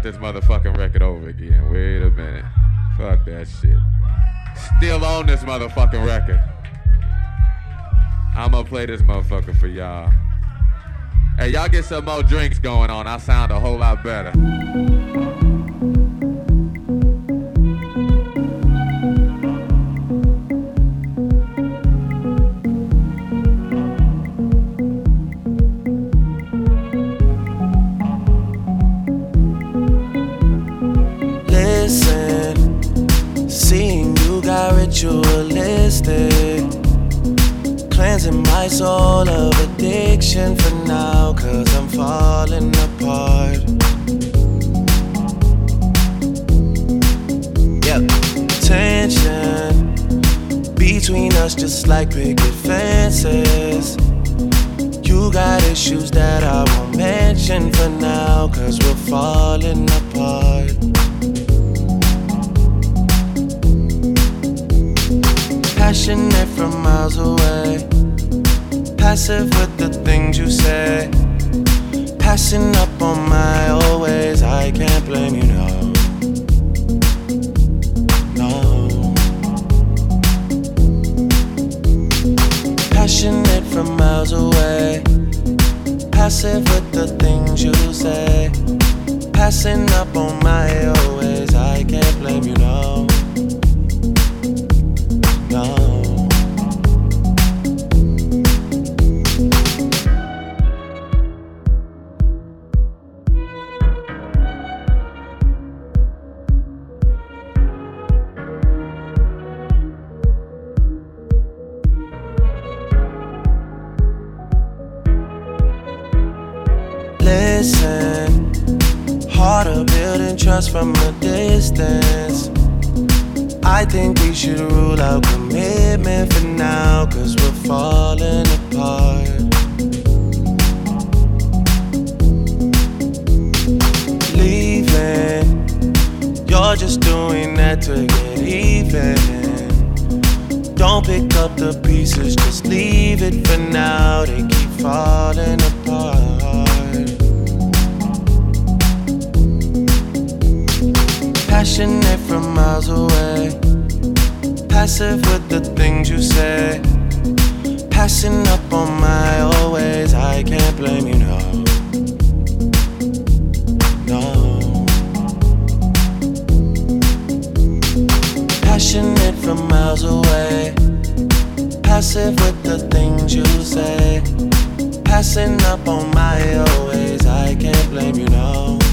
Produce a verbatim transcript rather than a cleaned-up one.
this motherfucking record over again. Wait a minute. Fuck that shit. Still on this motherfucking record. I'ma play this motherfucker for y'all. Hey, y'all get some more drinks going on. I sound a whole lot better. Ritualistic, cleansing my soul of addiction for now, cause I'm falling apart. Yep, tension between us just like picket fences. You got issues that I won't mention for now, cause we're falling apart. Passionate from miles away, passive with the things you say, passing up on my always. I can't blame you, no, no. Passionate from miles away, passive with the things you say, passing up on my always. I can't blame you, no. No. Listen, harder building trust from a distance. I think we should rule out commitment for now, cause we're falling apart. Leaving, you're just doing that to get even. Don't pick up the pieces, just leave it for now. They keep falling apart. Passionate from miles away, passive with the things you say, passing up on my always. I can't blame you, no, no. Passionate from miles away, passive with the things you say, passing up on my always. I can't blame you, no.